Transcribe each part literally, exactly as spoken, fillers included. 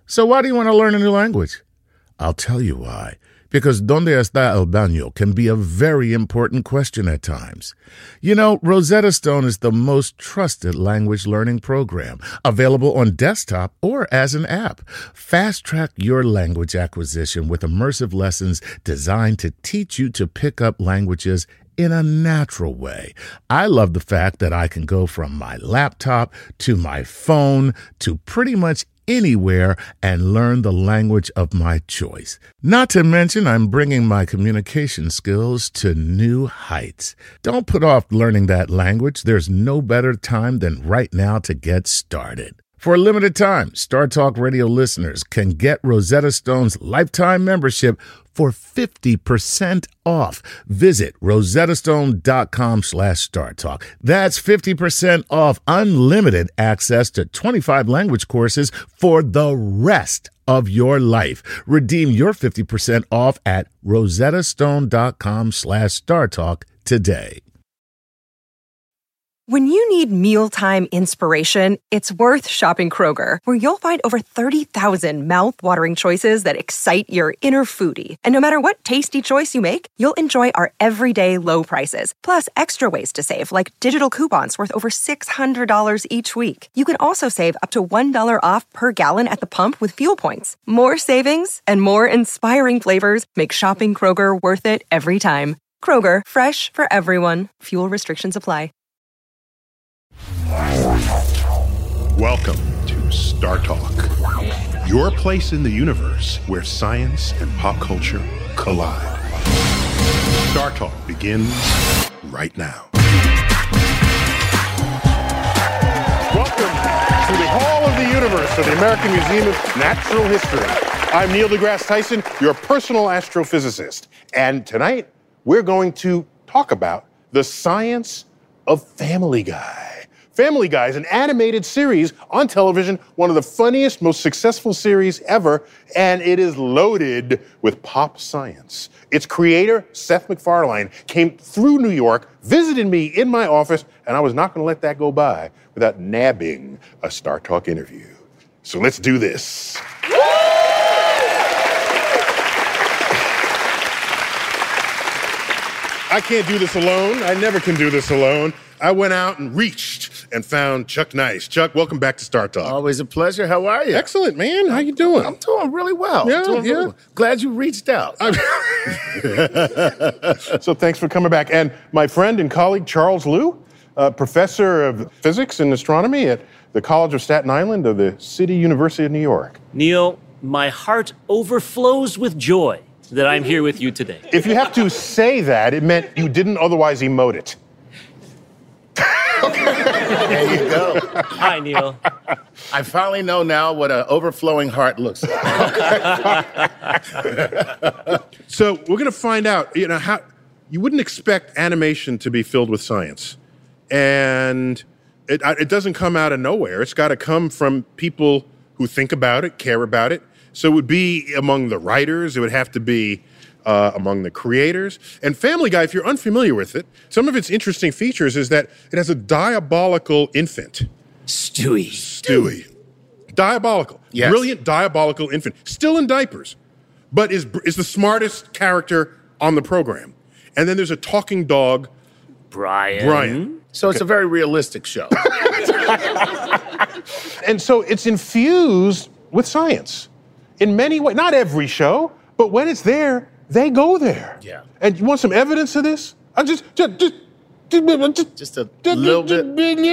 So why do you want to learn a new language? I'll tell you why. Because ¿Dónde está el baño? Can be a very important question at times. You know, Rosetta Stone is the most trusted language learning program, available on desktop or as an app. Fast-track your language acquisition with immersive lessons designed to teach you to pick up languages in a natural way. I love the fact that I can go from my laptop to my phone to pretty much anywhere and learn the language of my choice. Not to mention, I'm bringing my communication skills to new heights. Don't put off learning that language. There's no better time than right now to get started. For a limited time, Star Talk Radio listeners can get Rosetta Stone's lifetime membership for fifty percent off. Visit rosettastone.com slash StarTalk. That's fifty percent off unlimited access to twenty-five language courses for the rest of your life. Redeem your fifty percent off at rosettastone.com slash StarTalk today. When you need mealtime inspiration, it's worth shopping Kroger, where you'll find over thirty thousand mouth-watering choices that excite your inner foodie. And no matter what tasty choice you make, you'll enjoy our everyday low prices, plus extra ways to save, like digital coupons worth over six hundred dollars each week. You can also save up to one dollar off per gallon at the pump with fuel points. More savings and more inspiring flavors make shopping Kroger worth it every time. Kroger, fresh for everyone. Fuel restrictions apply. Welcome to Star Talk, your place in the universe where science and pop culture collide. Star Talk begins right now. Welcome to the Hall of the Universe of the American Museum of Natural History. I'm Neil deGrasse Tyson, your personal astrophysicist. And tonight, we're going to talk about the science of Family Guy. Family Guy is an animated series on television, one of the funniest, most successful series ever, and it is loaded with pop science. Its creator, Seth MacFarlane, came through New York, visited me in my office, and I was not going to let that go by without nabbing a Star Talk interview. So let's do this. I can't do this alone. I never can do this alone. I went out and reached and found Chuck Nice. Chuck, welcome back to Star Talk. Always a pleasure. How are you? Excellent, man. How you doing? I'm doing really well. Yeah, doing yeah. Really well. Glad you reached out. So thanks for coming back. And my friend and colleague, Charles Liu, uh, professor of physics and astronomy at the College of Staten Island of the City University of New York. Neil, my heart overflows with joy that I'm here with you today. If you have to say that, it meant you didn't otherwise emote it. There you go. Hi, Neil. I finally know now what an overflowing heart looks like. So we're going to find out, you know, how you wouldn't expect animation to be filled with science. And it, it doesn't come out of nowhere. It's got to come from people who think about it, care about it. So it would be among the writers. It would have to be uh, among the creators. And Family Guy, if you're unfamiliar with it, some of its interesting features is that it has a diabolical infant. Stewie. Stewie. Diabolical. Yes. Brilliant, diabolical infant. Still in diapers, but is, is the smartest character on the program. And then there's a talking dog, Brian. Brian. So it's a very realistic show. And so it's infused with science in many ways. Not every show, but when it's there, they go there. Yeah. And you want some evidence of this? I just, just, just, just, Just a little bit.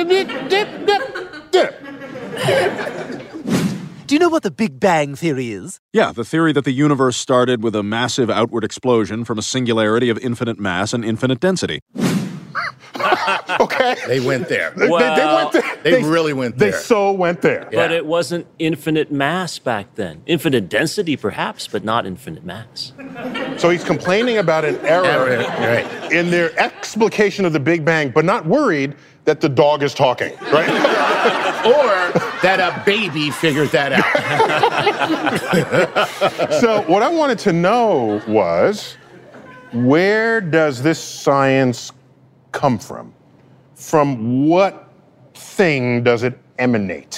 Do you know what the Big Bang Theory is? Yeah, the theory that the universe started with a massive outward explosion from a singularity of infinite mass and infinite density. Okay. They went there. They, Well, they, they went there. They really went They there. so went there. But Yeah. it wasn't infinite mass back then. Infinite density, perhaps, but not infinite mass. So he's complaining about an error Error, right. in their explication of the Big Bang, but not worried that the dog is talking, right? Or that a baby figured that out. So what I wanted to know was, where does this science come from? From what thing does it emanate?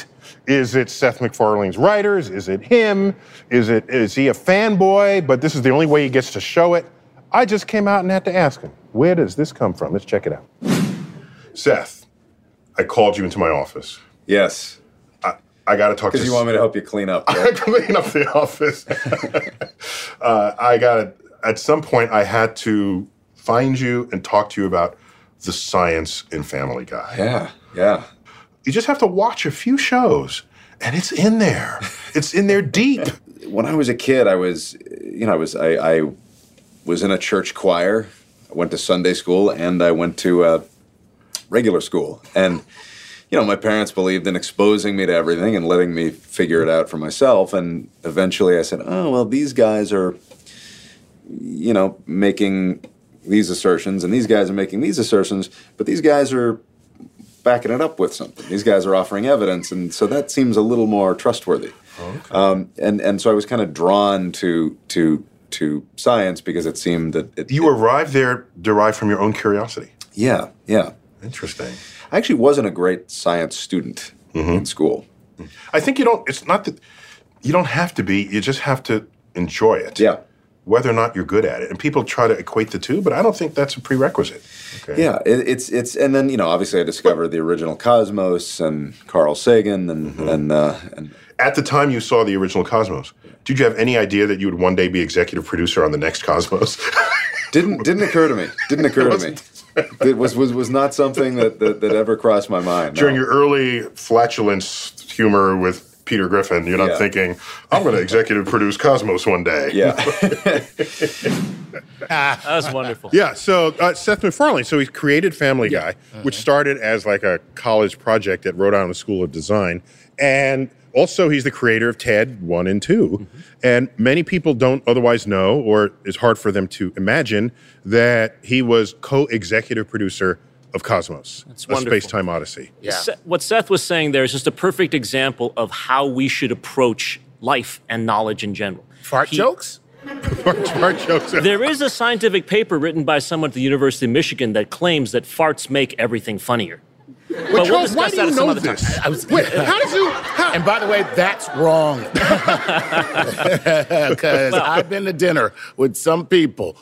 Is it Seth MacFarlane's writers? Is it him? Is it is he a fanboy? But this is the only way he gets to show it. I just came out and had to ask him, where does this come from? Let's check it out. Seth, I called you into my office. Yes. I, I got to talk to Because you want me to help you clean up. I clean up the office. uh, I got to, at some point, I had to find you and talk to you about the science in Family Guy. Yeah, yeah. You just have to watch a few shows, and it's in there. It's in there deep. When I was a kid, I was, you know, I was, I, I was in a church choir. I went to Sunday school, and I went to uh, regular school. And, you know, my parents believed in exposing me to everything and letting me figure it out for myself. And eventually I said, oh, well, these guys are, you know, making these assertions, and these guys are making these assertions, but these guys are backing it up with something. These guys are offering evidence, and so that seems a little more trustworthy. Okay. Um, and and so I was kind of drawn to to to science because it seemed that it, you it, arrived there derived from your own curiosity. Yeah, yeah. Interesting. I actually wasn't a great science student mm-hmm. in school. I think you don't. It's not that you don't have to be. You just have to enjoy it. Yeah. Whether or not you're good at it. And people try to equate the two, but I don't think that's a prerequisite. Okay. Yeah, it, it's, it's, and then, you know, obviously I discovered the original Cosmos and Carl Sagan and, mm-hmm. and, uh, and... At the time you saw the original Cosmos, did you have any idea that you would one day be executive producer on the next Cosmos? didn't, didn't occur to me. Didn't occur to me. It was, was, was not something that, that, that ever crossed my mind. During no. your early flatulence humor with Peter Griffin, you're not yeah. thinking, I'm going to executive produce Cosmos one day. Yeah. That was wonderful. Yeah, so uh, Seth MacFarlane, so he created Family Guy, mm-hmm. which started as like a college project at Rhode Island School of Design. And also he's the creator of Ted one and two. Mm-hmm. And many people don't otherwise know, or it's hard for them to imagine, that he was co-executive producer of Cosmos, That's a wonderful. Space-Time Odyssey. Yeah. What Seth was saying there is just a perfect example of how we should approach life and knowledge in general. Fart He, jokes? fart, fart jokes. There is a scientific paper written by someone at the University of Michigan that claims that farts make everything funnier. Well, but we'll Charles, discuss why do that you at some know other this? time. I was, Wait, how does you... How? And by the way, that's wrong. Because Well- I've been to dinner with some people.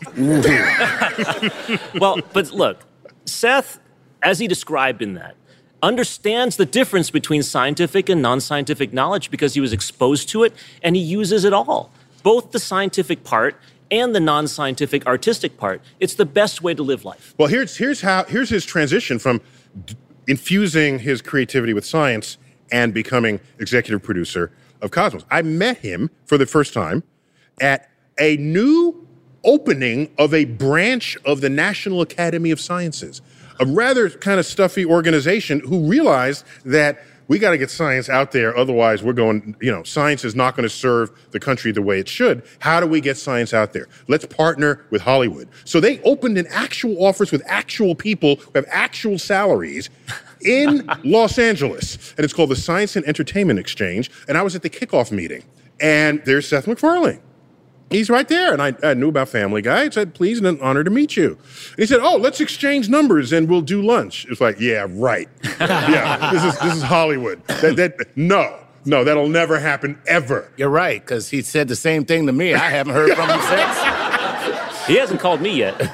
Well, but look, Seth, as he described in that, understands the difference between scientific and non-scientific knowledge because he was exposed to it, and he uses it all, both the scientific part and the non-scientific artistic part. It's the best way to live life. Well, here's here's how here's his transition from d- infusing his creativity with science and becoming executive producer of Cosmos. I met him for the first time at a new opening of a branch of the National Academy of Sciences, a rather kind of stuffy organization who realized that we got to get science out there. Otherwise, we're going, you know, science is not going to serve the country the way it should. How do we get science out there? Let's partner with Hollywood. So they opened an actual office with actual people who have actual salaries in Los Angeles. And it's called the Science and Entertainment Exchange. And I was at the kickoff meeting. And there's Seth MacFarlane. He's right there. And I, I knew about Family Guy. I said, please, an honor to meet you. And he said, oh, let's exchange numbers and we'll do lunch. It's like, yeah, right. yeah, this is this is Hollywood. That, that, no, no, that'll never happen ever. You're right, because he said the same thing to me. I haven't heard from him since. He hasn't called me yet.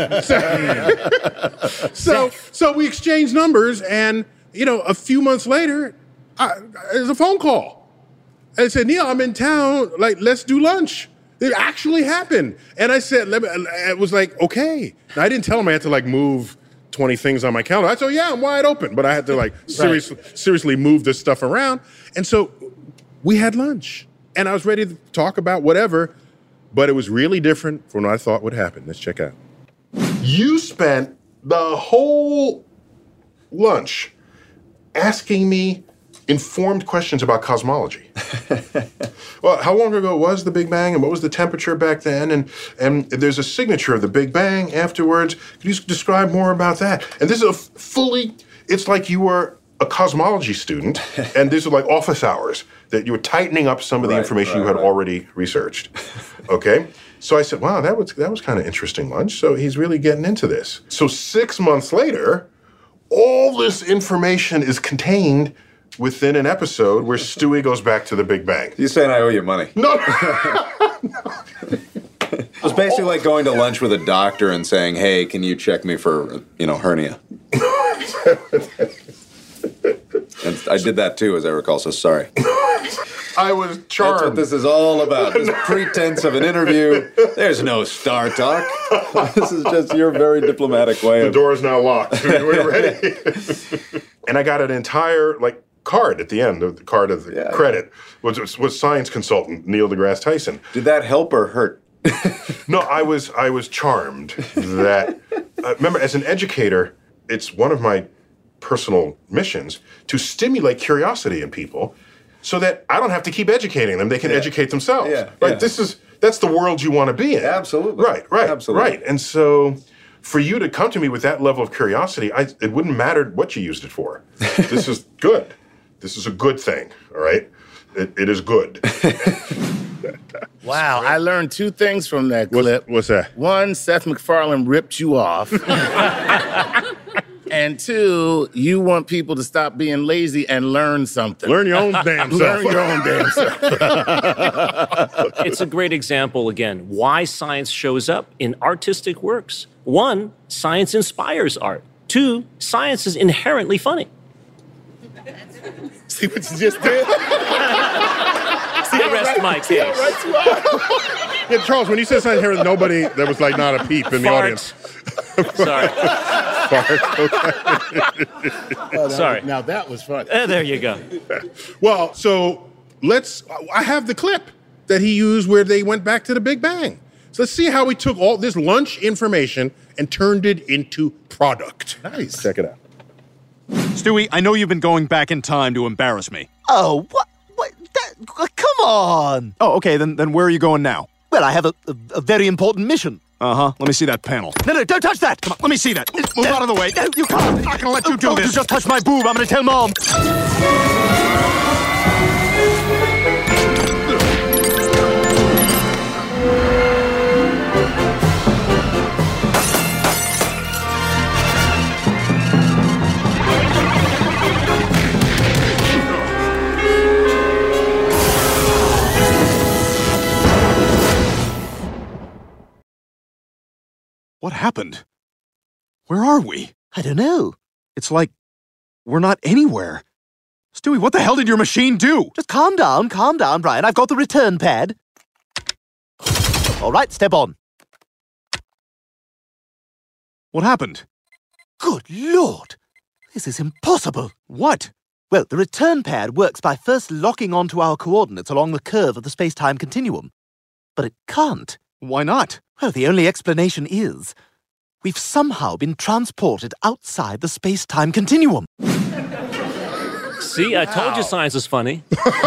so, so we exchanged numbers, and, you know, a few months later, I, there's a phone call. And I said, Neil, I'm in town. Like, let's do lunch. It actually happened. And I said, let me, it was like, okay. And I didn't tell him I had to like move twenty things on my calendar. I said, yeah, I'm wide open. But I had to like seriously, right. seriously move this stuff around. And so we had lunch. And I was ready to talk about whatever. But it was really different from what I thought would happen. Let's check out. You spent the whole lunch asking me informed questions about cosmology. Well, how long ago was the Big Bang, and what was the temperature back then? And and there's a signature of the Big Bang afterwards. Could you describe more about that? And this is a fully, it's like you were a cosmology student, and these are like office hours that you were tightening up some of the right, information right, you had right. already researched. Okay? So I said, wow, that was that was kind of interesting lunch. So he's really getting into this. So six months later, all this information is contained within an episode where Stewie goes back to the Big Bang. You saying I owe you money? No. It was basically like going to lunch with a doctor and saying, hey, can you check me for, you know, hernia? And I did that too, as I recall, so sorry. I was charmed. That's what this is all about. This pretense of an interview. There's no Star Talk. This is just your very diplomatic way The of... door is now locked. We're ready. And I got an entire, like, card at the end, the card of the Yeah, credit, was, was science consultant Neil deGrasse Tyson. Did that help or hurt? No, I was I was charmed that, uh, remember, as an educator, it's one of my personal missions to stimulate curiosity in people so that I don't have to keep educating them. They can Yeah. educate themselves. Yeah, Right? yeah. This is, that's the world you want to be in. Absolutely. Right, right, Absolutely. right. And so for you to come to me with that level of curiosity, I, it wouldn't matter what you used it for. This is good. This is a good thing, all right? It, it is good. Wow, I learned two things from that clip. What's that? One, Seth MacFarlane ripped you off. And two, you want people to stop being lazy and learn something. Learn your own damn self. Learn your own damn self. It's a great example, again, why science shows up in artistic works. One, science inspires art. Two, science is inherently funny. See what you just did? See, I rest my case. Yeah, Charles, when you said something here with nobody, there was like not a peep in the Fart. audience. Sorry. Oh, Sorry. Now that was funny. Eh, there you go. Well, so let's, I have the clip that he used where they went back to the Big Bang. So let's see how he took all this lunch information and turned it into product. Nice. Check it out. Stewie, I know you've been going back in time to embarrass me. Oh, what? What? That, come on. Oh, okay, then then where are you going now? Well, I have a, a, a very important mission. Uh-huh. Let me see that panel. No, no, don't touch that. Come on, let me see that. Move out of the way. No, you can't. I'm not gonna let you do Oh, this. You just touched my boob. I'm gonna tell Mom. What happened? Where are we? I don't know. It's like we're not anywhere. Stewie, what the hell did your machine do? Just calm down, calm down, Brian. I've got the return pad. All right, step on. What happened? Good Lord. This is impossible. What? Well, the return pad works by first locking onto our coordinates along the curve of the space-time continuum. But it can't. Why not? Well, the only explanation is we've somehow been transported outside the space-time continuum. See, I told you science is funny.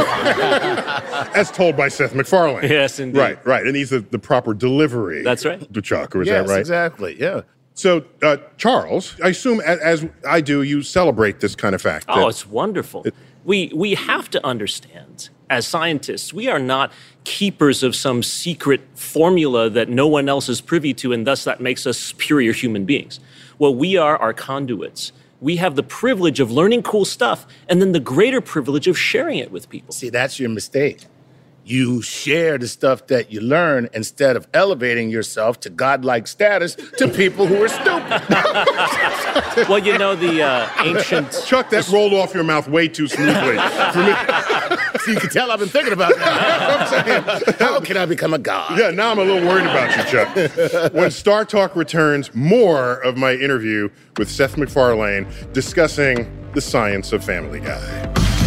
As told by Seth MacFarlane. Yes, indeed. Right, right. And he's the, the proper delivery. That's right. To Chuck, or is Yes, that right? exactly. Yeah. So, uh, Charles, I assume, as, as I do, you celebrate this kind of fact. Oh, that- it's wonderful. We, we have to understand, as scientists, we are not keepers of some secret formula that no one else is privy to, and thus that makes us superior human beings. What we are are conduits. We have the privilege of learning cool stuff, and then the greater privilege of sharing it with people. See, that's your mistake. You share the stuff that you learn instead of elevating yourself to godlike status to people who are stupid. Well, you know, the uh, ancient... Chuck, that rolled off your mouth way too smoothly. For me. So you can tell I've been thinking about that. How can I become a god? Yeah, now I'm a little worried about you, Chuck. When Star Talk returns, more of my interview with Seth MacFarlane discussing the science of Family Guy.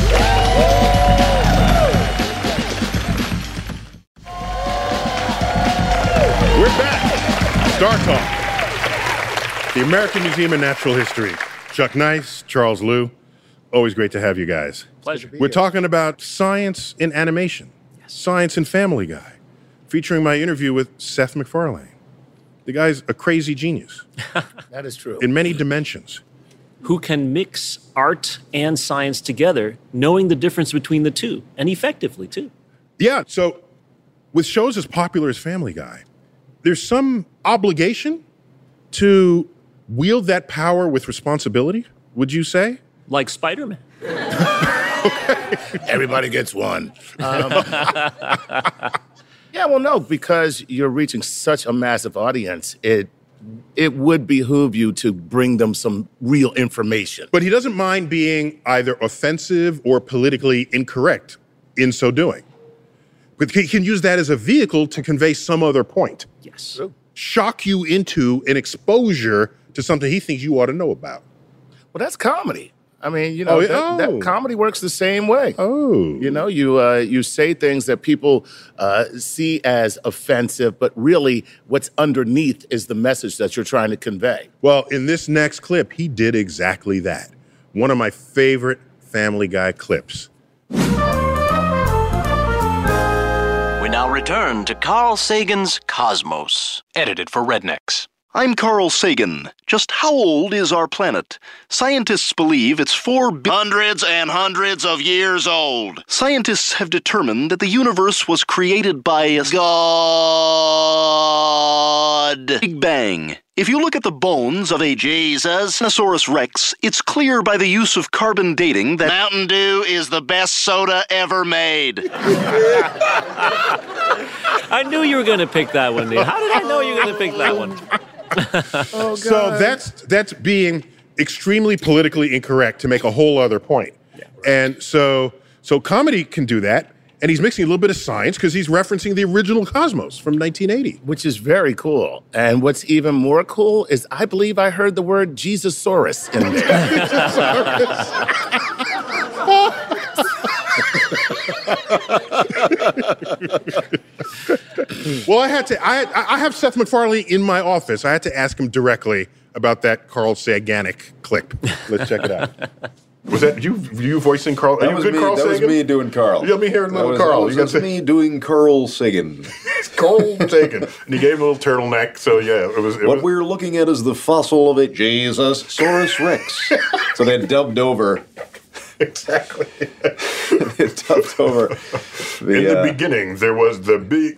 We're back. Star Talk. The American Museum of Natural History. Chuck Nice, Charles Liu. Always great to have you guys. Pleasure. We're talking about science in animation, science in Family Guy, featuring my interview with Seth MacFarlane. The guy's a crazy genius That is true. in many dimensions. Who can mix art and science together, knowing the difference between the two, and effectively, too. Yeah, so with shows as popular as Family Guy, there's some obligation to wield that power with responsibility, would you say? Like Spider-Man. Everybody gets one. Um, yeah, well, no, because you're reaching such a massive audience, it it would behoove you to bring them some real information. But he doesn't mind being either offensive or politically incorrect in so doing. But he can use that as a vehicle to convey some other point. Yes. True. Shock you into an exposure to something he thinks you ought to know about. Well, that's comedy. I mean, you know, Oh, that, oh. that comedy works the same way. Oh. You know, you uh, you say things that people uh, see as offensive, but really what's underneath is the message that you're trying to convey. Well, in this next clip, he did exactly that. One of my favorite Family Guy clips. We now return to Carl Sagan's Cosmos. Edited for Rednecks. I'm Carl Sagan. Just how old is our planet? Scientists believe it's four bi- hundreds and hundreds of years old. Scientists have determined that the universe was created by a God. Big Bang. If you look at the bones of a Jesus Tyrannosaurus Rex, it's clear by the use of carbon dating that Mountain Dew is the best soda ever made. I knew you were going to pick that one, Neil. How did I know you were going to pick that one? Oh, So that's that's being extremely politically incorrect to make a whole other point. Yeah, right. And so so comedy can do that, and he's mixing a little bit of science because he's referencing the original Cosmos from nineteen eighty. Which is very cool. And what's even more cool is I believe I heard the word Jesusaurus in there. Well, I had to. I I have Seth MacFarlane in my office. I had to ask him directly about that Carl Saganic clip. Let's check it out. Was that you? You voicing Carl? Are That you was good, me. Carl That Sagan? Sagan? was me doing Carl. You got me hearing That little was, Carl. That was, You got that's me doing Carl Sagan. Carl Sagan, and he gave him a little turtleneck. So yeah, it was. It What was, we're looking at is the fossil of a Jesus-saurus Rex. So they dubbed over. Exactly. They dubbed over. The, In the uh, beginning, there was the big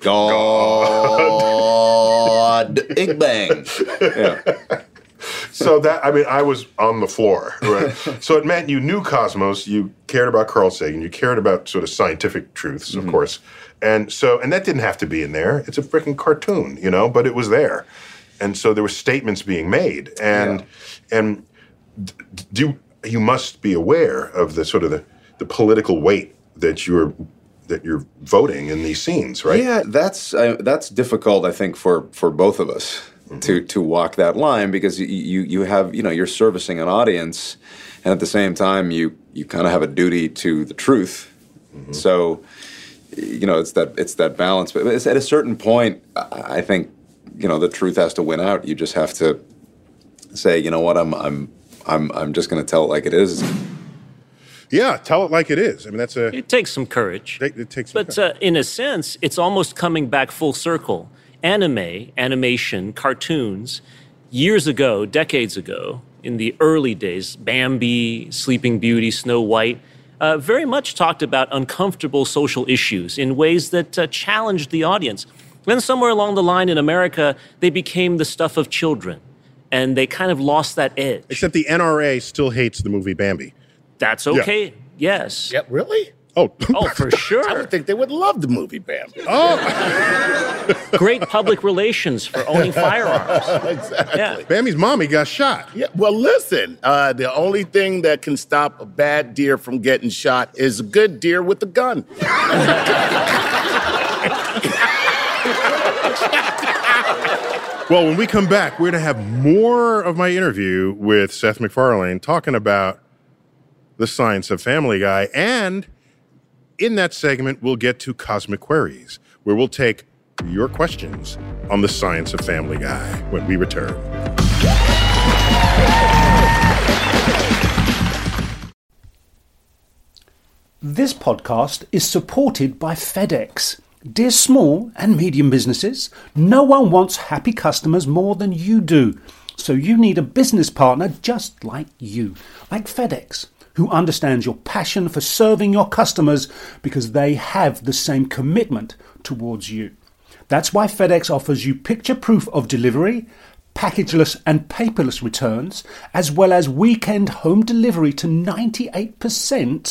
God. Big Bang. Yeah. So that, I mean, I was on the floor. Right? So it meant you knew Cosmos, you cared about Carl Sagan, you cared about sort of scientific truths, of Mm-hmm. course. And so, and that didn't have to be in there. It's a freaking cartoon, you know, but it was there. And so there were statements being made. And, Yeah. and d- do you, you must be aware of the sort of the, the political weight that you're that you're voting in these scenes, right? Yeah, that's uh, that's difficult, I think, for, for both of us mm-hmm. to to walk that line because you, you you have you know you're servicing an audience, and at the same time you you kind of have a duty to the truth. Mm-hmm. So, you know, it's that it's that balance. But it's at a certain point, I think, you know, the truth has to win out. You just have to say, you know what, I'm I'm I'm I'm just going to tell it like it is. Yeah, tell it like it is. I mean, that's a. It takes some courage. It, it takes. Some But uh, in a sense, it's almost coming back full circle. Anime, animation, cartoons, years ago, decades ago, in the early days, Bambi, Sleeping Beauty, Snow White, uh, very much talked about uncomfortable social issues in ways that uh, challenged the audience. Then somewhere along the line in America, they became the stuff of children, and they kind of lost that edge. Except the N R A still hates the movie Bambi. That's okay. Yes. Yeah, really? Oh, Oh, for sure. I would think they would love the movie Bambi. oh, Great public relations for owning firearms. Exactly. Yeah. Bambi's mommy got shot. Yeah, well, listen, uh, the only thing that can stop a bad deer from getting shot is a good deer with a gun. Well, when we come back, we're going to have more of my interview with Seth MacFarlane talking about the science of Family Guy. And in that segment, we'll get to Cosmic Queries, where we'll take your questions on the science of Family Guy when we return. This podcast is supported by FedEx. Dear small and medium businesses, no one wants happy customers more than you do. So you need a business partner just like you, like FedEx, who understands your passion for serving your customers because they have the same commitment towards you. That's why FedEx offers you picture proof of delivery, packageless and paperless returns, as well as weekend home delivery to ninety-eight percent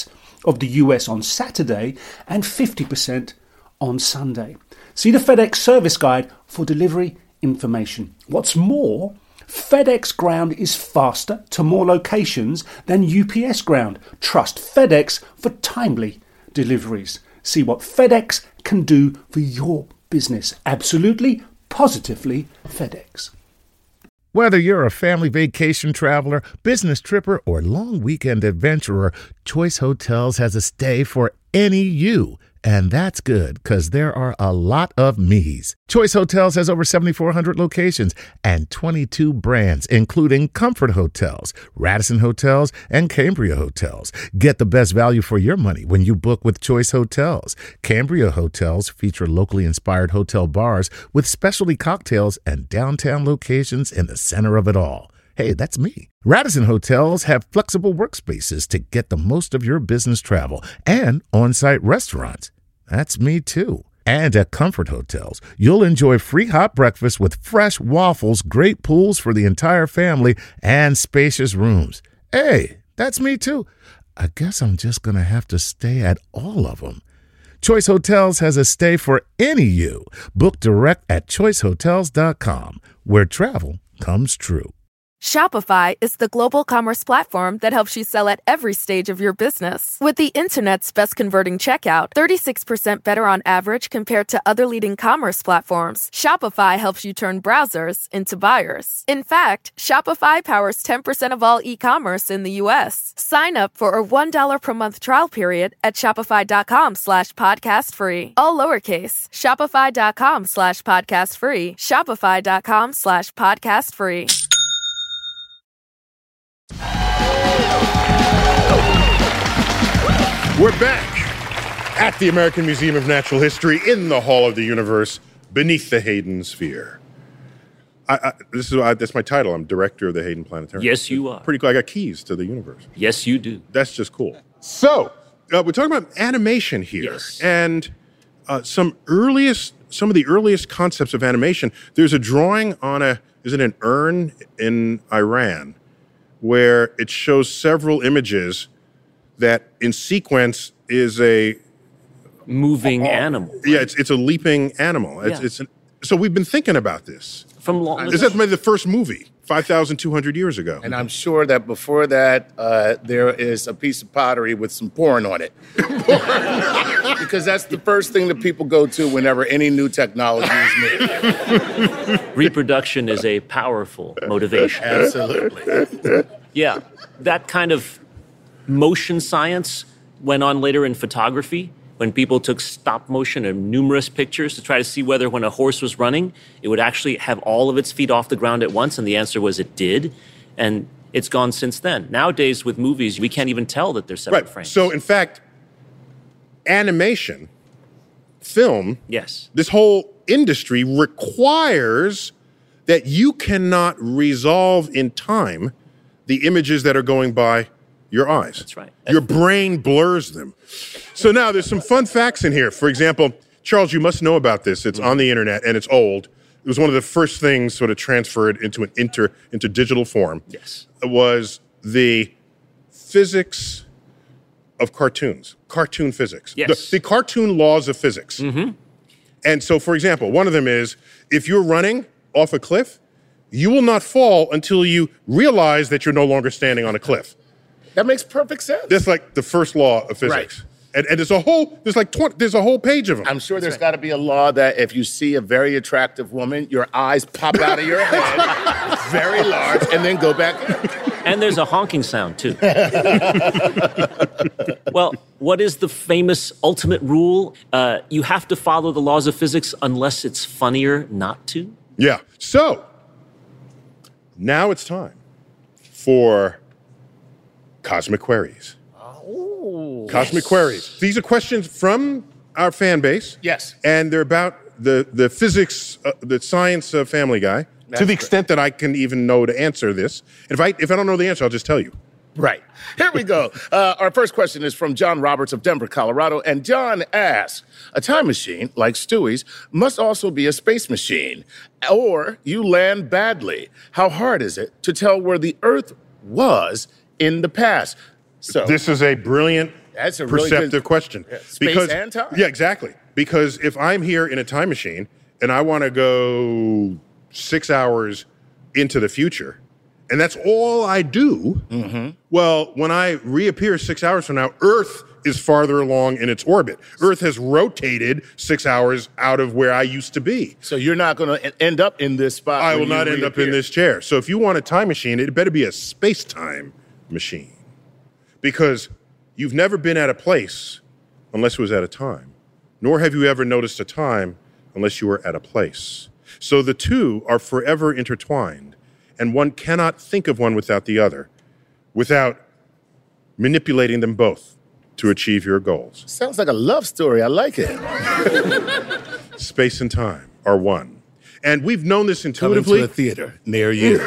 of the U S on Saturday and fifty percent on Sunday. See the FedEx service guide for delivery information. What's more, FedEx Ground is faster to more locations than U P S Ground. Trust FedEx for timely deliveries. See what FedEx can do for your business. Absolutely, positively FedEx. Whether you're a family vacation traveler, business tripper, or long weekend adventurer, Choice Hotels has a stay for any you. And that's good, because there are a lot of me's. Choice Hotels has over seventy-four hundred locations and twenty-two brands, including Comfort Hotels, Radisson Hotels, and Cambria Hotels. Get the best value for your money when you book with Choice Hotels. Cambria Hotels feature locally inspired hotel bars with specialty cocktails and downtown locations in the center of it all. Hey, that's me. Radisson Hotels have flexible workspaces to get the most of your business travel and on-site restaurants. That's me too. And at Comfort Hotels, you'll enjoy free hot breakfast with fresh waffles, great pools for the entire family, and spacious rooms. Hey, that's me too. I guess I'm just going to have to stay at all of them. Choice Hotels has a stay for any you. Book direct at choice hotels dot com, where travel comes true. Shopify is the global commerce platform that helps you sell at every stage of your business. With the internet's best converting checkout, thirty-six percent better on average compared to other leading commerce platforms, Shopify helps you turn browsers into buyers. In fact, Shopify powers ten percent of all e-commerce in the U S. Sign up for a one dollar per month trial period at shopify.com slash podcast free. All lowercase, shopify.com slash podcast free, shopify.com slash podcast free. We're back at the American Museum of Natural History in the Hall of the Universe, beneath the Hayden Sphere. I, I, this is uh, that's my title. I'm director of the Hayden Planetarium. Yes, you are. Pretty cool. I got keys to the universe. Yes, you do. That's just cool. So uh, we're talking about animation here, yes. and uh, some earliest, some of the earliest concepts of animation. There's a drawing on a, is it an urn in Iran, where it shows several images that in sequence is a moving uh, animal. Right? Yeah, it's it's a leaping animal. It's, Yeah. it's an, so we've been thinking about this. From long Is that maybe the first movie, five thousand two hundred years ago? And I'm sure that before that, uh, there is a piece of pottery with some porn on it. Because that's the first thing that people go to whenever any new technology is made. Reproduction is a powerful motivation. Absolutely. Yeah, that kind of motion science went on later in photography when people took stop motion and numerous pictures to try to see whether when a horse was running, it would actually have all of its feet off the ground at once, and the answer was it did. And it's gone since then. Nowadays, with movies, we can't even tell that they're separate Right. frames. So, in fact, animation, film, yes, this whole industry requires that you cannot resolve in time the images that are going by your eyes. That's right. Your brain blurs them. So now there's some fun facts in here. For example, Charles, you must know about this. It's on the internet and it's old. It was one of the first things sort of transferred into an inter into digital form. Yes. It was the physics of cartoons, cartoon physics. Yes. The, the cartoon laws of physics. Mm-hmm. And so, for example, one of them is if you're running off a cliff, you will not fall until you realize that you're no longer standing on a cliff. That makes perfect sense. That's like the first law of physics. Right. And, and there's a whole, there's like twenty, there's a whole page of them. I'm sure there's got to be a law that if you see a very attractive woman, your eyes pop out of your head, very large, and then go back in. And there's a honking sound, too. Well, what is the famous ultimate rule? Uh, you have to follow the laws of physics unless it's funnier not to. Yeah. So, now it's time for Cosmic Queries. Oh. Cosmic Queries. These are questions from our fan base. Yes. And they're about the, the physics, uh, the science of Family Guy, That's to the great. extent that I can even know to answer this. And if I, if I don't know the answer, I'll just tell you. Right. Here we go. Uh, our first question is from John Roberts of Denver, Colorado. And John asks, a time machine, like Stewie's, must also be a space machine. Or you land badly. How hard is it to tell where the Earth was in the past? So This is a brilliant That's a really perceptive good, question. Yeah, space because, and time. Yeah, exactly. Because if I'm here in a time machine and I want to go six hours into the future, and that's all I do, mm-hmm. well, when I reappear six hours from now, Earth is farther along in its orbit. Earth has rotated six hours out of where I used to be. So you're not going to end up in this spot. I when will you not end up in reappear. this chair. So if you want a time machine, it better be a space-time machine. Because you've never been at a place unless it was at a time. Nor have you ever noticed a time unless you were at a place. So the two are forever intertwined, and one cannot think of one without the other, without manipulating them both to achieve your goals. Sounds like a love story. I like it. Space and time are one. And we've known this intuitively. Coming to a theater near you.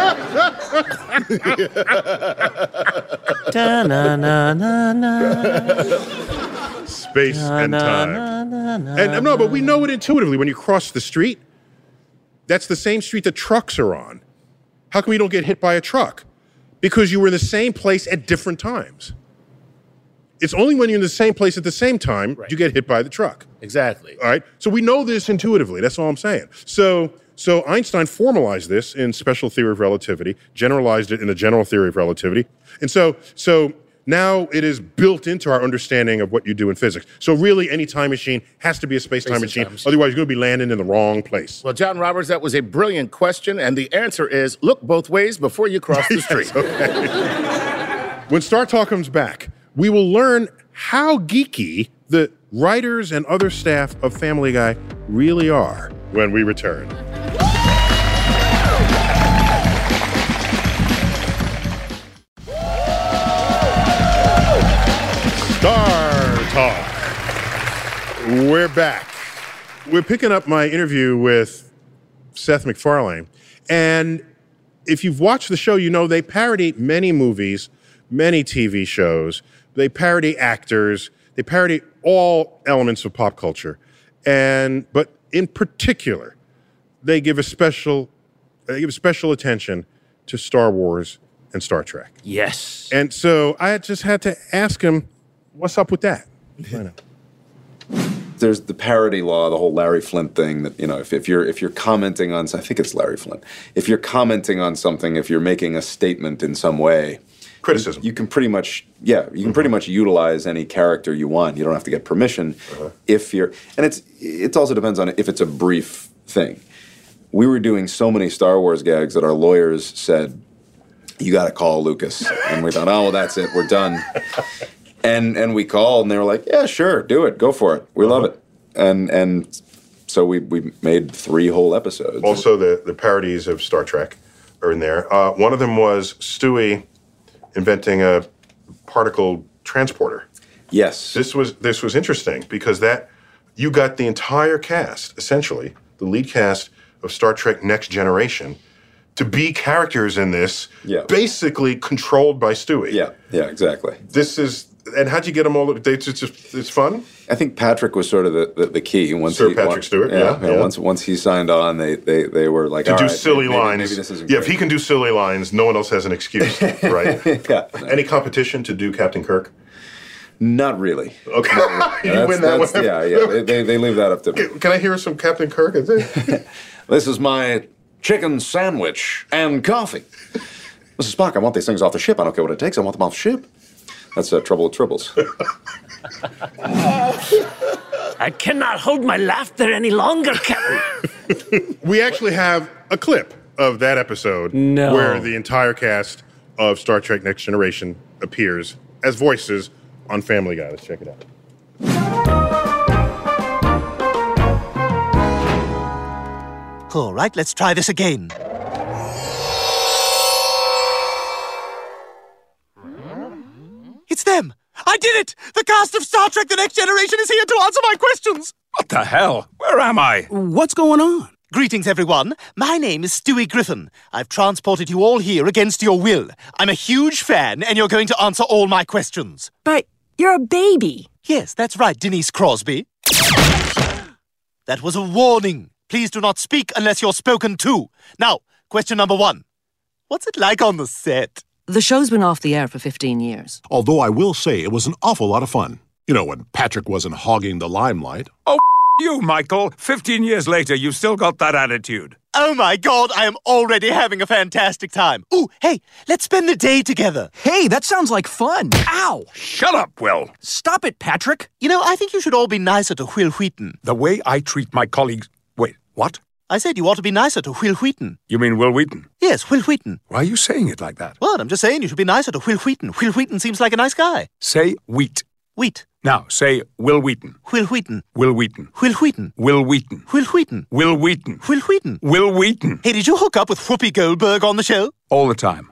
Space and time. And no, but we know it intuitively. When you cross the street, that's the same street that trucks are on. How come you don't get hit by a truck? Because you were in the same place at different times. It's only when you're in the same place at the same time right. you get hit by the truck. Exactly. All right? So we know this intuitively. That's all I'm saying. So, so Einstein formalized this in special theory of relativity, generalized it in the general theory of relativity. And so, so now it is built into our understanding of what you do in physics. So really, any time machine has to be a space-time machine. machine. Otherwise, you're going to be landing in the wrong place. Well, John Roberts, that was a brilliant question. And the answer is, look both ways before you cross the street. Yes, okay. When Star Talk comes back, we will learn how geeky the writers and other staff of Family Guy really are when we return. Star Talk. We're back. We're picking up my interview with Seth MacFarlane. And if you've watched the show, you know they parody many movies, many T V shows. They parody actors. They parody all elements of pop culture. And but in particular, they give a special they give special attention to Star Wars and Star Trek. Yes. And so I just had to ask him, what's up with that? There's the parody law, the whole Larry Flint thing that, you know, if, if you're if you're commenting on, I think it's Larry Flint, if you're commenting on something, if you're making a statement in some way, criticism. You, you can pretty much, yeah, you can mm-hmm. pretty much utilize any character you want. You don't have to get permission uh-huh. if you're, and it's it also depends on if it's a brief thing. We were doing so many Star Wars gags that our lawyers said, you got to call Lucas. And we thought, oh, well, that's it, we're done. And and we called, and they were like, yeah, sure, do it, go for it. We uh-huh. love it. And and so we, we made three whole episodes. Also, the, the parodies of Star Trek are in there. Uh, one of them was Stewie inventing a particle transporter. Yes. This was this was interesting because that you got the entire cast, essentially, the lead cast of Star Trek Next Generation, to be characters in this, yeah. basically controlled by Stewie. Yeah, yeah, exactly. This is, and how'd you get them all? It's just it's fun. I think Patrick was sort of the, the, the key. Once Sir he, Patrick once, Stewart, yeah, yeah, yeah. yeah. Once once he signed on, they they, they were like, to all do right, silly maybe, lines. Maybe this isn't yeah, great. if he can do silly lines, no one else has an excuse, right? yeah. Any competition to do Captain Kirk? Not really. Okay, Not really. you that's, win that that's, one. Yeah, yeah. They, they they leave that up to me. Can I hear some Captain Kirk? This is my chicken sandwich and coffee. Missus Spock, I want these things off the ship. I don't care what it takes. I want them off the ship. That's uh, Trouble with Tribbles. I cannot hold my laughter any longer, Captain. We actually have a clip of that episode no. where the entire cast of Star Trek Next Generation appears as voices on Family Guy. Let's check it out. All right, let's try this again. It's them! I did it! The cast of Star Trek The Next Generation is here to answer my questions! What the hell? Where am I? What's going on? Greetings, everyone. My name is Stewie Griffin. I've transported you all here against your will. I'm a huge fan, and you're going to answer all my questions. But you're a baby. Yes, that's right, Denise Crosby. That was a warning. Please do not speak unless you're spoken to. Now, question number one. What's it like on the set? The show's been off the air for fifteen years. Although I will say it was an awful lot of fun. You know, when Patrick wasn't hogging the limelight. Oh, you, Michael. Fifteen years later, you've still got that attitude. Oh my God, I am already having a fantastic time. Ooh, hey, let's spend the day together. Hey, that sounds like fun. Ow! Shut up, Will. Stop it, Patrick. You know, I think you should all be nicer to Will Wheaton. The way I treat my colleagues... Wait, what? I said you ought to be nicer to Will Wheaton. You mean Will Wheaton? Yes, Will Wheaton. Why are you saying it like that? Well, I'm just saying you should be nicer to Will Wheaton. Will Wheaton seems like a nice guy. Say wheat. Wheat. Now, say Will Wheaton. Will Wheaton. Will Wheaton. Will Wheaton. Will Wheaton. Will Wheaton. Will Wheaton. Will Wheaton. Will Wheaton. Hey, did you hook up with Whoopi Goldberg on the show? All the time.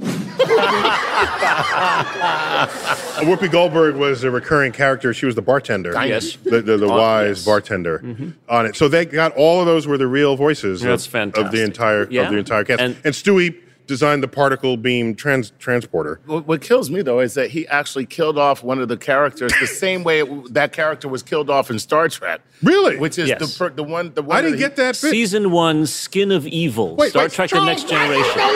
Whoopi Goldberg was a recurring character. She was the bartender. Yes. The, the, the Oh, wise yes. bartender Mhm. on it. So they got all of those were the real voices That's of, fantastic. of the entire Yeah. of the entire cast. And- And, Stewie designed the particle beam trans, transporter. What, what kills me, though, is that he actually killed off one of the characters the same way it, that character was killed off in Star Trek. Really? Which is Yes. the, per- the one. The one I didn't he- get that bit. Season one, Skin of Evil. Wait, Star wait, Trek: The Charles, Next why do you Generation.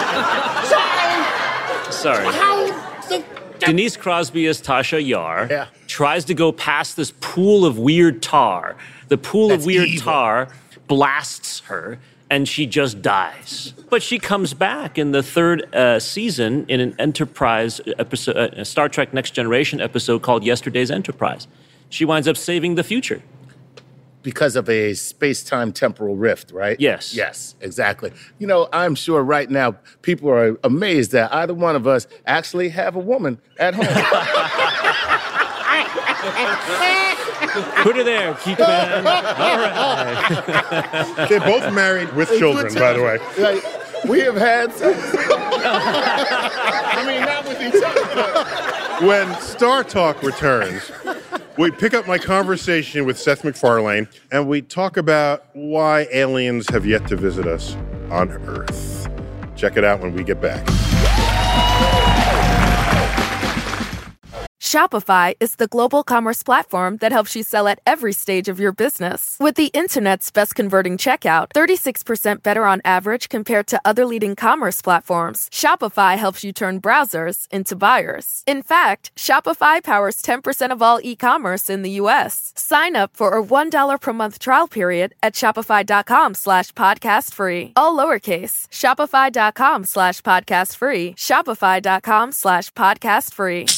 know Sorry. Denise Crosby as Tasha Yar Yeah. tries to go past this pool of weird tar. The pool That's of weird evil. tar blasts her, and she just dies. But she comes back in the third uh, season in an Enterprise episode, uh, a Star Trek Next Generation episode called Yesterday's Enterprise. She winds up saving the future. Because of a space-time temporal rift, right? Yes. Yes, exactly. You know, I'm sure right now people are amazed that either one of us actually have a woman at home. Put her there, Keith Man. All right. They're both married with children, by the way. Like, we have had sex. I mean, not with each other. When Star Talk returns, we pick up my conversation with Seth MacFarlane, and we talk about why aliens have yet to visit us on Earth. Check it out when we get back. Shopify is the global commerce platform that helps you sell at every stage of your business. With the internet's best converting checkout, thirty-six percent better on average compared to other leading commerce platforms, Shopify helps you turn browsers into buyers. In fact, Shopify powers ten percent of all e-commerce in the U S. Sign up for a one dollar per month trial period at shopify.com slash podcast free. All lowercase, shopify.com slash podcast free, shopify.com slash podcast free.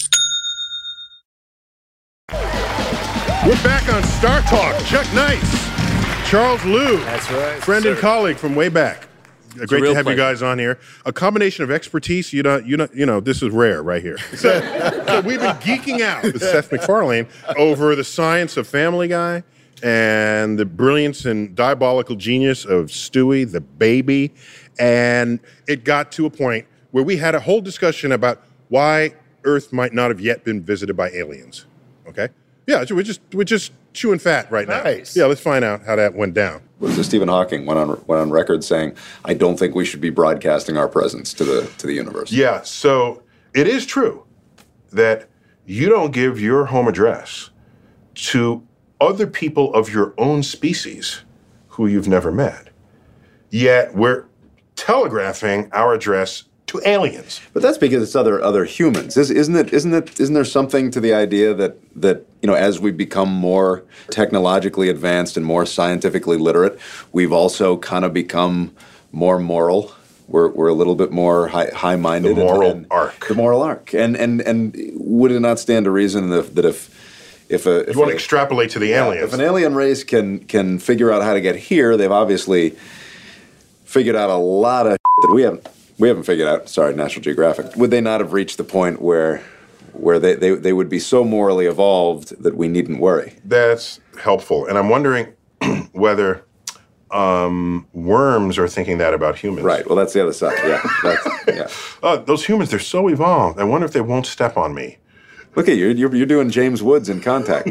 We're back on Star Talk. Chuck Nice, Charles Liu. That's right. Friend and sir. colleague from way back. Great to real have you pleasure. guys on here. A combination of expertise. You know, you know, you know. This is rare right here. So, so we've been geeking out with Seth MacFarlane over the science of Family Guy and the brilliance and diabolical genius of Stewie, the baby. And it got to a point where we had a whole discussion about why Earth might not have yet been visited by aliens. Okay? Yeah, so we're just we're just chewing fat right now. Nice. Yeah, let's find out how that went down. Was Stephen Hawking went on went on record saying, "I don't think we should be broadcasting our presence to the to the universe." Yeah, so it is true that you don't give your home address to other people of your own species who you've never met. Yet we're telegraphing our address to aliens. But that's because it's other other humans, Is, isn't it? Isn't it? Isn't there something to the idea that that you know, as we become more technologically advanced and more scientifically literate, we've also kind of become more moral. We're we're a little bit more high high minded. The moral and, and arc. The moral arc. And and and would it not stand to reason that, that if if a if You want a- to extrapolate to the yeah, aliens. if an alien race can can figure out how to get here, they've obviously figured out a lot of that we haven't. We haven't figured out. Sorry, National Geographic. Would they not have reached the point where, where they, they, they would be so morally evolved that we needn't worry? That's helpful. And I'm wondering whether um, worms are thinking that about humans. Right. Well, that's the other side. Yeah. That's, yeah. Uh, those humans, they're so evolved. I wonder if they won't step on me. Look at you. You're, you're doing James Woods in Contact.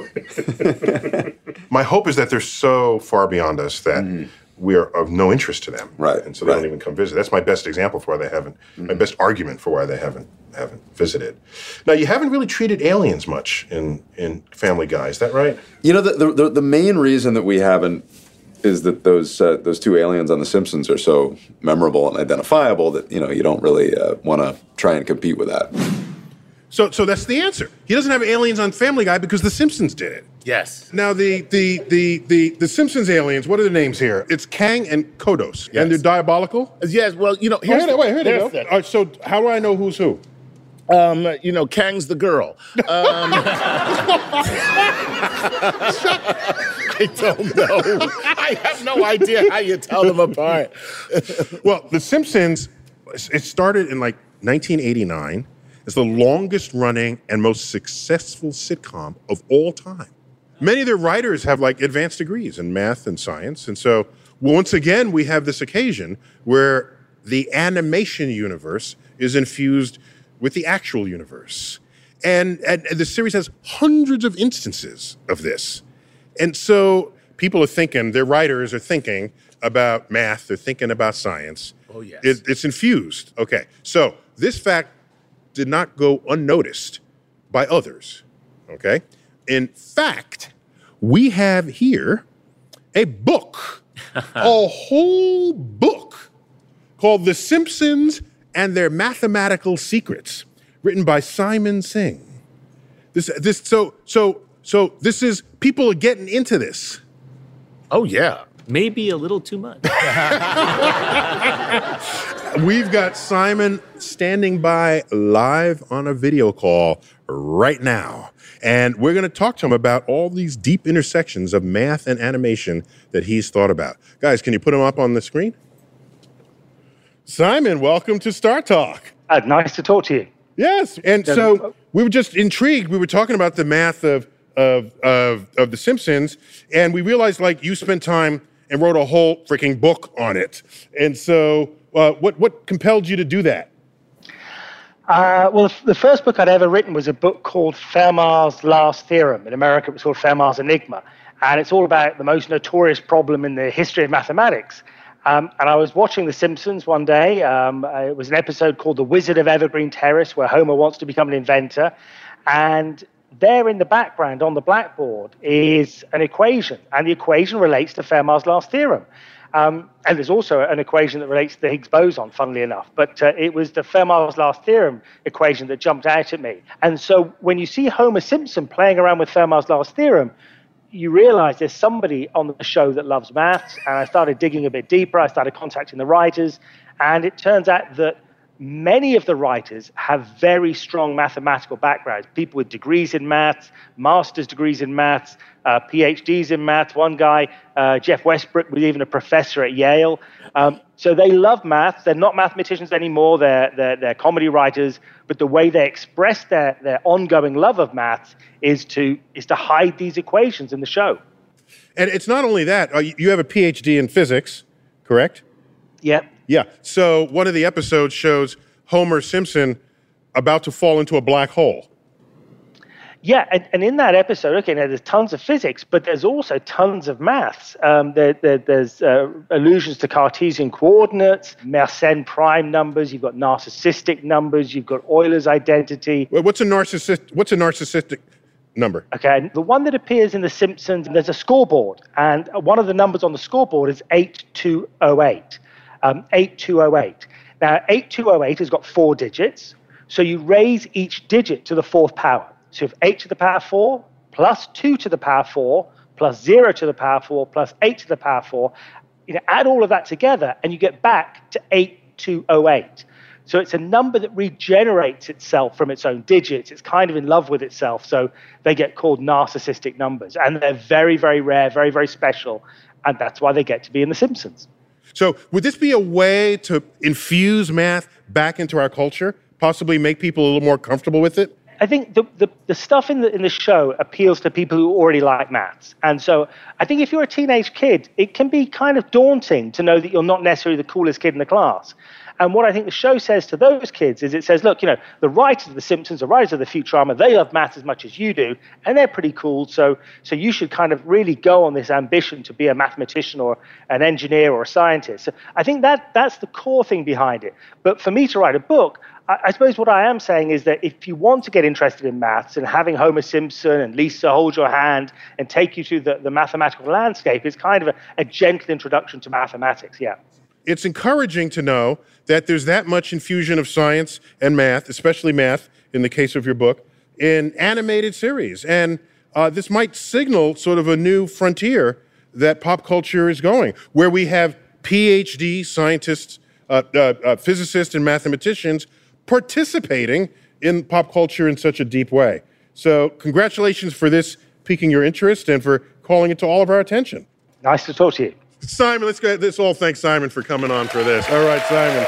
My hope is that they're so far beyond us that Mm-hmm. we are of no interest to them. Right, And so they right. don't even come visit. That's my best example for why they haven't, my best argument for why they haven't haven't visited. Now, you haven't really treated aliens much in, in Family Guy. Is that right? You know, the, the, the main reason that we haven't is that those uh, those two aliens on The Simpsons are so memorable and identifiable that, you know, you don't really uh, want to try and compete with that. So, so that's the answer. He doesn't have aliens on Family Guy because The Simpsons did it. Yes. Now, the the the the, the Simpsons aliens, what are the names here? It's Kang and Kodos, Yes. and they're diabolical? Yes, well, you know, Oh, here's here they- wait, here they here's go. the- All right, so how do I know who's who? Um, you know, Kang's the girl. Um, I don't know. I have no idea how you tell them apart. Well, The Simpsons, it started in like nineteen eighty-nine. It's the longest running and most successful sitcom of all time. Many of their writers have like advanced degrees in math and science. And so once again, we have this occasion where the animation universe is infused with the actual universe. And, and, and the series has hundreds of instances of this. And so people are thinking, their writers are thinking about math, they're thinking about science. Oh, yes. It, it's infused. Okay, so this fact did not go unnoticed by others, okay? In fact, we have here a book, a whole book called The Simpsons and Their Mathematical Secrets, written by Simon Singh. This, this, so, so, so this is, people are getting into this. Oh, yeah. Maybe a little too much. We've got Simon standing by live on a video call right now. And we're going to talk to him about all these deep intersections of math and animation that he's thought about. Guys, can you put him up on the screen? Simon, welcome to Star Talk. Uh, nice to talk to you. Yes. And so we were just intrigued. We were talking about the math of, of, of, of The Simpsons, and we realized, like, you spent time and wrote a whole freaking book on it. And so uh, what, what compelled you to do that? Uh, well, the, the first book I'd ever written was a book called Fermat's Last Theorem. In America, it was called Fermat's Enigma. And it's all about the most notorious problem in the history of mathematics. Um, and I was watching The Simpsons one day. Um, it was an episode called The Wizard of Evergreen Terrace, where Homer wants to become an inventor. And there in the background on the blackboard is an equation. And the equation relates to Fermat's Last Theorem. Um, and there's also an equation that relates to the Higgs boson, funnily enough. But uh, it was the Fermat's Last Theorem equation that jumped out at me. And so when you see Homer Simpson playing around with Fermat's Last Theorem, you realize there's somebody on the show that loves maths. And I started digging a bit deeper. I started contacting the writers. And it turns out that many of the writers have very strong mathematical backgrounds, people with degrees in maths, master's degrees in maths, uh, PhDs in maths. One guy, uh, Jeff Westbrook, was even a professor at Yale. Um, so they love maths. They're not mathematicians anymore. They're, they're, they're comedy writers. But the way they express their, their ongoing love of maths is to, is to hide these equations in the show. And it's not only that. Uh, you have a PhD in physics, correct? Yep. Yeah. So one of the episodes shows Homer Simpson about to fall into a black hole. Yeah, and, and in that episode, okay, now there's tons of physics, but there's also tons of maths. Um, there, there, there's uh, allusions to Cartesian coordinates, Mersenne prime numbers. You've got narcissistic numbers. You've got Euler's identity. Wait, what's a narcissist? What's a narcissistic number? Okay, and the one that appears in The Simpsons, there's a scoreboard, and one of the numbers on the scoreboard is eight two oh eight. Um, eight two oh eight. Now, eight two oh eight has got four digits, so you raise each digit to the fourth power. So you have eight to the power four, plus two to the power four, plus zero to the power four, plus eight to the power four. You know, add all of that together, and you get back to eight two oh eight. So it's a number that regenerates itself from its own digits. It's kind of in love with itself, so they get called narcissistic numbers. And they're very, very rare, very, very special, and that's why they get to be in The Simpsons. So would this be a way to infuse math back into our culture, possibly make people a little more comfortable with it? I think the, the, the stuff in the, in the show appeals to people who already like maths. And so I think if you're a teenage kid, it can be kind of daunting to know that you're not necessarily the coolest kid in the class. And what I think the show says to those kids is it says, look, you know, the writers of The Simpsons, the writers of the Futurama, they love maths as much as you do, and they're pretty cool. So, so you should kind of really go on this ambition to be a mathematician or an engineer or a scientist. So I think that that's the core thing behind it. But for me to write a book, I, I suppose what I am saying is that if you want to get interested in maths, and having Homer Simpson and Lisa hold your hand and take you to the, the mathematical landscape is kind of a, a gentle introduction to mathematics, yeah. It's encouraging to know that there's that much infusion of science and math, especially math in the case of your book, in animated series. And uh, this might signal sort of a new frontier that pop culture is going, where we have P H D scientists, uh, uh, uh, physicists, and mathematicians participating in pop culture in such a deep way. So congratulations for this piquing your interest and for calling it to all of our attention. Nice to talk to you. Simon, let's go. Let's all thank Simon for coming on for this. All right, Simon.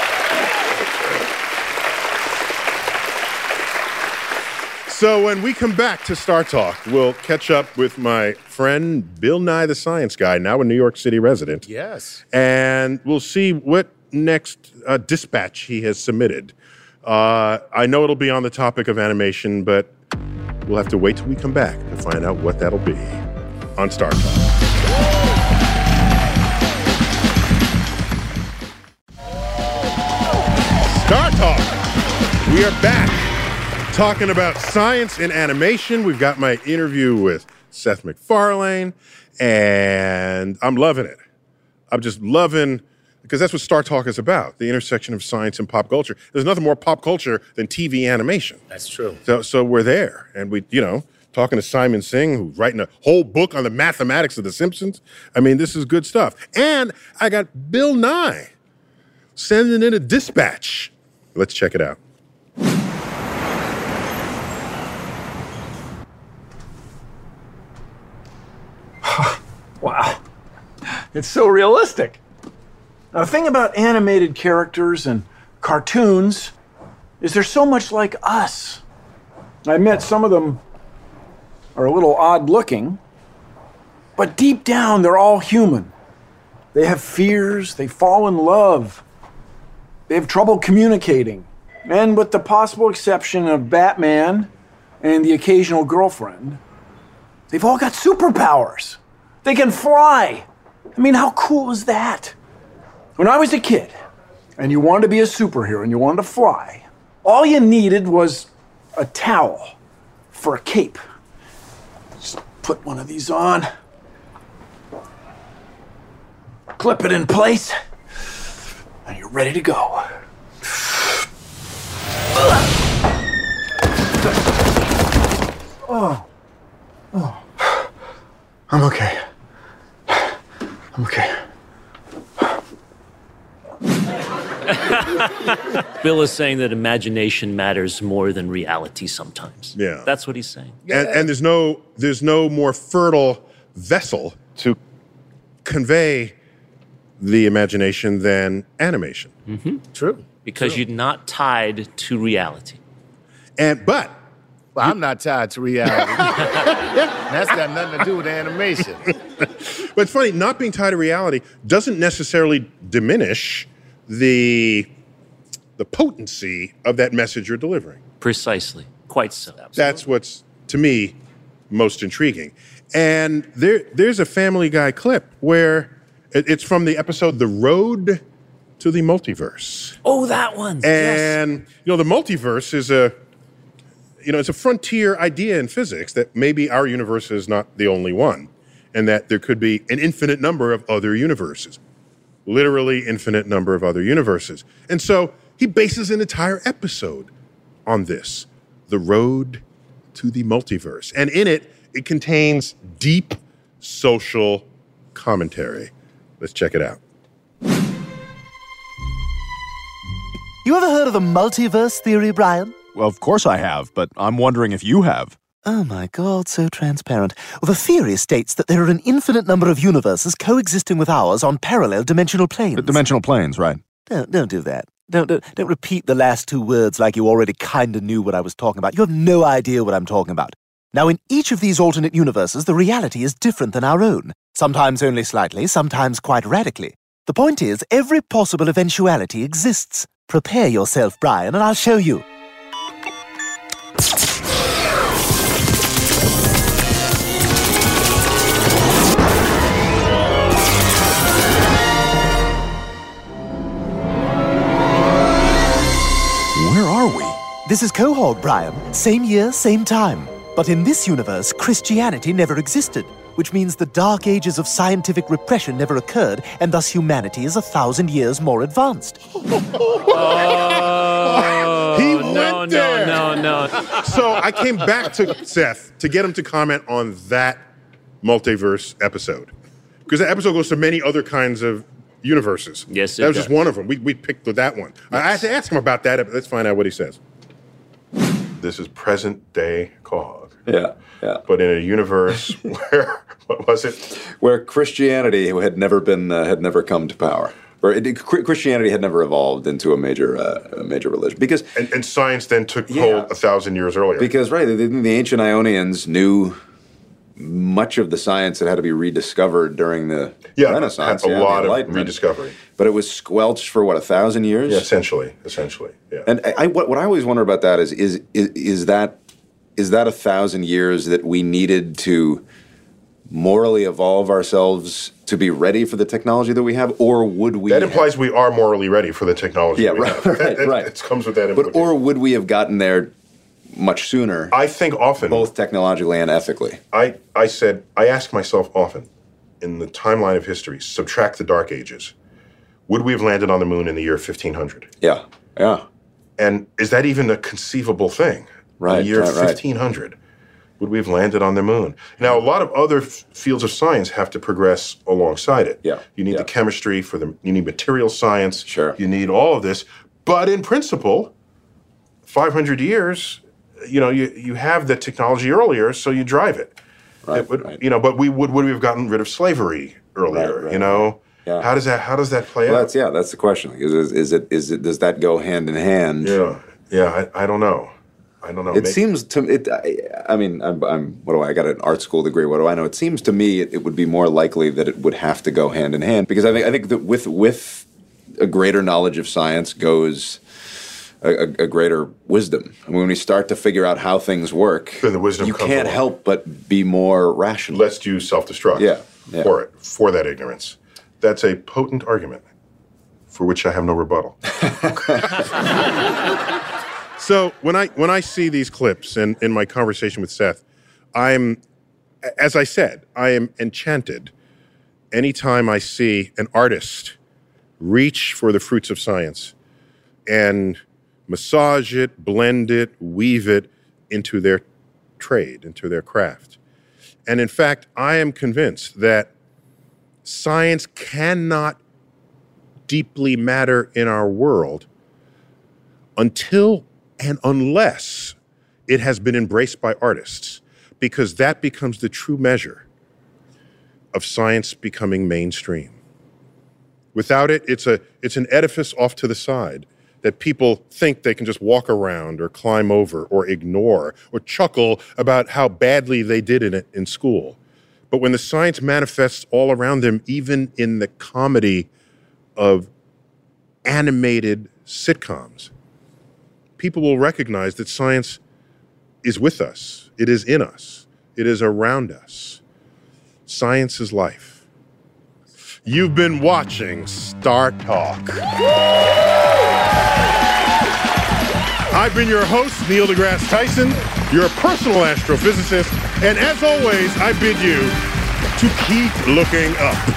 So when we come back to Star Talk, we'll catch up with my friend Bill Nye the Science Guy, now a New York City resident. Yes. And we'll see what next uh, dispatch he has submitted. Uh, I know it'll be on the topic of animation, but we'll have to wait till we come back to find out what that'll be on Star Talk. Star Talk. We are back talking about science and animation. We've got my interview with Seth MacFarlane, and I'm loving it. I'm just loving, because that's what Star Talk is about, the intersection of science and pop culture. There's nothing more pop culture than T V animation. That's true. So, so we're there, and we, you know, talking to Simon Singh, who's writing a whole book on the mathematics of The Simpsons. I mean, this is good stuff. And I got Bill Nye sending in a dispatch. Let's check it out. Wow. It's so realistic. Now, the thing about animated characters and cartoons is they're so much like us. I admit some of them are a little odd looking, but deep down they're all human. They have fears, they fall in love, they have trouble communicating, and with the possible exception of Batman and the occasional girlfriend, they've all got superpowers. They can fly. I mean, how cool is that? When I was a kid, and you wanted to be a superhero and you wanted to fly, all you needed was a towel for a cape. Just put one of these on, clip it in place, and you're ready to go. Oh, oh, I'm okay. I'm okay. Bill is saying that imagination matters more than reality sometimes. Yeah. That's what he's saying. And, and there's no there's no more fertile vessel to convey the imagination than animation. Mm-hmm. True. Because True. you're not tied to reality. And but well, I'm not tied to reality. That's got nothing to do with animation. But it's funny, not being tied to reality doesn't necessarily diminish the the potency of that message you're delivering. Precisely. Quite so. Absolutely. That's what's, to me, most intriguing. And there, there's a Family Guy clip where it, it's from the episode The Road to the Multiverse. Oh, that one. And, yes. you know, the multiverse is a, you know, it's a frontier idea in physics that maybe our universe is not the only one, and that there could be an infinite number of other universes. Literally infinite number of other universes. And so he bases an entire episode on this, The Road to the Multiverse. And in it, it contains deep social commentary. Let's check it out. You ever heard of the multiverse theory, Brian? Well, of course I have, but I'm wondering if you have. Oh my God, so transparent. Well, the theory states that there are an infinite number of universes coexisting with ours on parallel dimensional planes. The dimensional planes, right. Don't, don't do that. Don't, don't, don't repeat the last two words like you already kind of knew what I was talking about. You have no idea what I'm talking about. Now, in each of these alternate universes, the reality is different than our own. Sometimes only slightly, sometimes quite radically. The point is, every possible eventuality exists. Prepare yourself, Brian, and I'll show you. This is Quahog, Brian. Same year, same time. But in this universe, Christianity never existed, which means the dark ages of scientific repression never occurred, and thus humanity is a thousand years more advanced. Oh, he no, went there. no, no, no. So I came back to Seth to get him to comment on that multiverse episode. Because that episode goes to many other kinds of universes. Yes, it That was does. just one of them. We, we picked that one. I I had to ask him about that. Let's find out what he says. This is present day Quahog. Yeah, yeah. But in a universe where, what was it? Where Christianity had never been, uh, had never come to power. Or it, Christianity had never evolved into a major, uh, a major religion. Because And, and science then took Yeah. hold a thousand years earlier. Because, right, the, the ancient Ionians knew much of the science that had to be rediscovered during the yeah, Renaissance. had a yeah, lot the of Enlightenment. rediscovery. But it was squelched for, what, a thousand years? Yeah, essentially, essentially, yeah. And I, I, what, what I always wonder about that is, is, is, is that is that a thousand years that we needed to morally evolve ourselves to be ready for the technology that we have, or would we? That implies we are morally ready for the technology Yeah, we right, have. right, That- that- right. It comes with that But implication. or would we have gotten there much sooner? I think often, both technologically and ethically. I, I said, I ask myself often, in the timeline of history, subtract the Dark Ages, would we have landed on the moon in the year fifteen hundred? Yeah, yeah. And is that even a conceivable thing? Right, In the year right, right. fifteen hundred, would we have landed on the moon? Now, a lot of other f- fields of science have to progress alongside it. Yeah, You need yeah. the chemistry for the, you need material science. Sure. You need all of this. But in principle, five hundred years, you know, you, you have the technology earlier, so you drive it. Right, It would- right. You know, but we would would we have gotten rid of slavery earlier? Right, right, you know, Yeah. how does that how does that play Well, out? that's yeah. That's the question. Is, is, is it is it does that go hand in hand? Yeah, yeah. I, I don't know. I don't know. It Maybe- seems to it. I, I mean, I'm, I'm. What do I, I got an art school degree? What do I know? It seems to me it, it would be more likely that it would have to go hand in hand because I think I think that with with a greater knowledge of science goes a, a, a greater wisdom. I mean, when we start to figure out how things work, Then the wisdom you comes can't along. help but be more rational. Let's use self-destruct Yeah, yeah. for it, for that ignorance. That's a potent argument for which I have no rebuttal. So when I when I see these clips and in my conversation with Seth, I'm, as I said, I am enchanted anytime I see an artist reach for the fruits of science and massage it, blend it, weave it into their trade, into their craft. And in fact, I am convinced that science cannot deeply matter in our world until and unless it has been embraced by artists, because that becomes the true measure of science becoming mainstream. Without it, it's a it's an edifice off to the side that people think they can just walk around or climb over or ignore or chuckle about how badly they did in it in school. But when the science manifests all around them, even in the comedy of animated sitcoms, people will recognize that science is with us. It is in us. It is around us. Science is life. You've been watching Star Talk. I've been your host, Neil deGrasse Tyson, your personal astrophysicist, and as always, I bid you to keep looking up.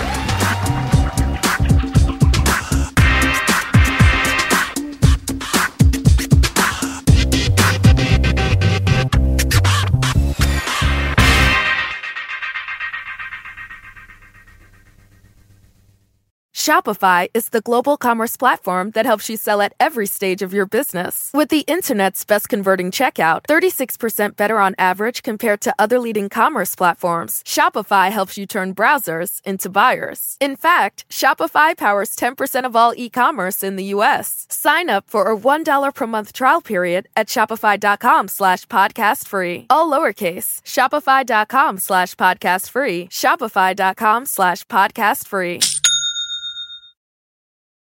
Shopify is the global commerce platform that helps you sell at every stage of your business. With the internet's best converting checkout, thirty-six percent better on average compared to other leading commerce platforms, Shopify helps you turn browsers into buyers. In fact, Shopify powers ten percent of all e-commerce in the U S. Sign up for a one dollar per month trial period at shopify.com slash podcast free. All lowercase, shopify.com slash podcast free, shopify.com slash podcast free.